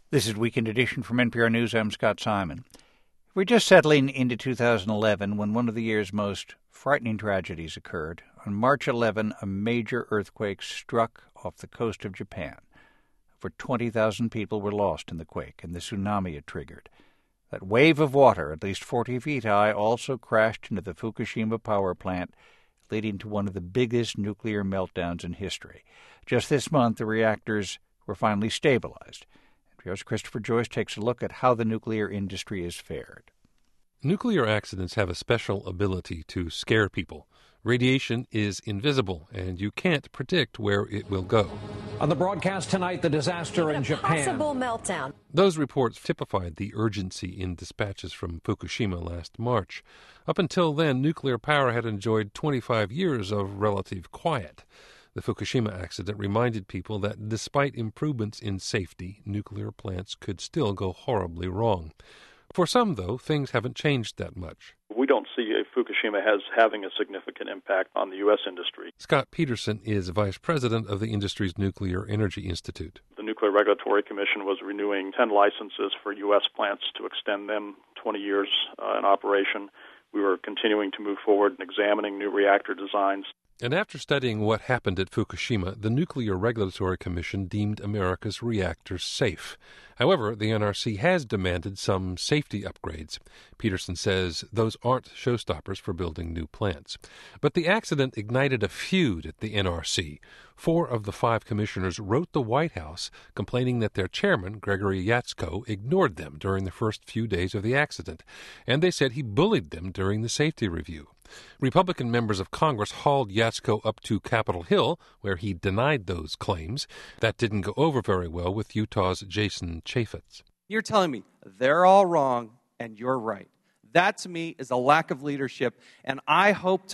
This is Weekend Edition from NPR News. I'm Scott Simon. We're just settling into 2011 when one of the year's most frightening tragedies occurred. On March 11, a major earthquake struck off the coast of Japan. Over 20,000 people were lost in the quake and the tsunami it triggered. That wave of water, at least 40 feet high, also crashed into the Fukushima power plant, leading to one of the biggest nuclear meltdowns in history. Just this month, the reactors were finally stabilized. NPR's Christopher Joyce takes a look at how the nuclear industry has fared. Nuclear accidents have a special ability to scare people. Radiation is invisible, and you can't predict where it will go. On the broadcast tonight, the disaster in Japan. Possible meltdown. Those reports typified the urgency in dispatches from Fukushima last March. Up until then, nuclear power had enjoyed 25 years of relative quiet. The Fukushima accident reminded people that despite improvements in safety, nuclear plants could still go horribly wrong. For some, though, things haven't changed that much. We don't see Fukushima as having a significant impact on the U.S. industry. Scott Peterson is vice president of the industry's Nuclear Energy Institute. The Nuclear Regulatory Commission was renewing 10 licenses for U.S. plants to extend them 20 years in operation. We were continuing to move forward and examining new reactor designs. And after studying what happened at Fukushima, the Nuclear Regulatory Commission deemed America's reactors safe. However, the NRC has demanded some safety upgrades. Peterson says those aren't showstoppers for building new plants. But the accident ignited a feud at the NRC. 4 of the 5 commissioners wrote the White House complaining that their chairman, Gregory Yatsko, ignored them during the first few days of the accident, and they said he bullied them during the safety review. Republican members of Congress hauled Yatsko up to Capitol Hill, where he denied those claims. That didn't go over very well with Utah's Jason Chaffetz. You're telling me they're all wrong and you're right. That, to me, is a lack of leadership, and I hope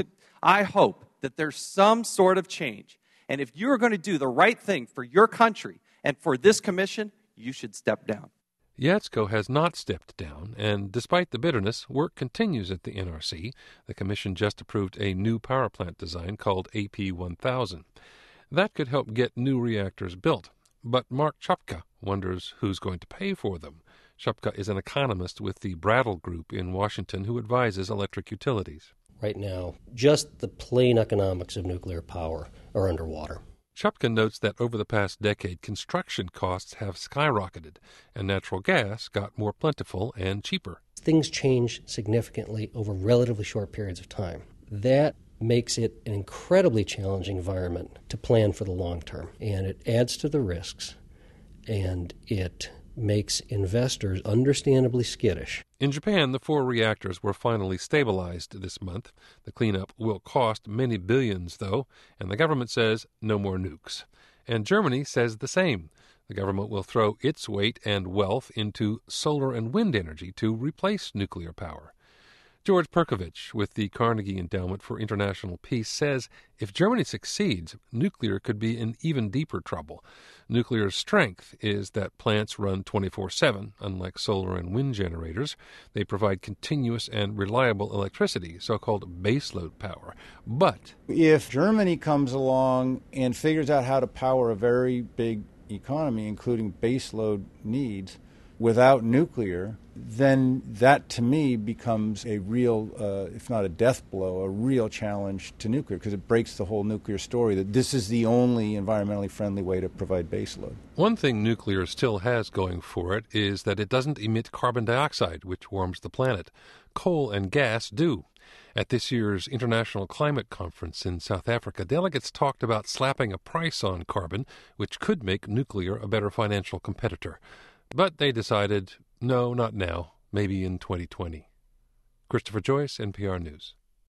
that there's some sort of change. And if you're going to do the right thing for your country and for this commission, you should step down. Yatsko has not stepped down, and despite the bitterness, work continues at the NRC. The commission just approved a new power plant design called AP1000. That could help get new reactors built. But Mark Chupka wonders who's going to pay for them. Chupka is an economist with the Brattle Group in Washington who advises electric utilities. Right now, just the plain economics of nuclear power are underwater. Chupka notes that over the past decade, construction costs have skyrocketed, and natural gas got more plentiful and cheaper. Things change significantly over relatively short periods of time. That makes it an incredibly challenging environment to plan for the long term, and it adds to the risks, and it makes investors understandably skittish. In Japan, the 4 reactors were finally stabilized this month. The cleanup will cost many billions, though, and the government says no more nukes. And Germany says the same. The government will throw its weight and wealth into solar and wind energy to replace nuclear power. George Perkovich with the Carnegie Endowment for International Peace says if Germany succeeds, nuclear could be in even deeper trouble. Nuclear's strength is that plants run 24/7, unlike solar and wind generators. They provide continuous and reliable electricity, so-called baseload power. But if Germany comes along and figures out how to power a very big economy, including baseload needs, without nuclear, then that, to me, becomes a real, if not a death blow, a real challenge to nuclear, because it breaks the whole nuclear story that this is the only environmentally friendly way to provide baseload. One thing nuclear still has going for it is that it doesn't emit carbon dioxide, which warms the planet. Coal and gas do. At this year's International Climate Conference in South Africa, delegates talked about slapping a price on carbon, which could make nuclear a better financial competitor. But they decided, no, not now, maybe in 2020. Christopher Joyce, NPR News.